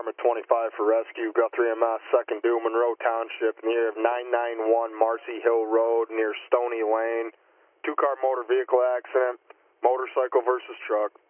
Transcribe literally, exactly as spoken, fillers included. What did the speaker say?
Department twenty-five for rescue, Guthrie M S, second due, Monroe Township, in the area of nine ninety-one Marcy Hill Road near Stony Lane. Two-car motor vehicle accident, motorcycle versus truck.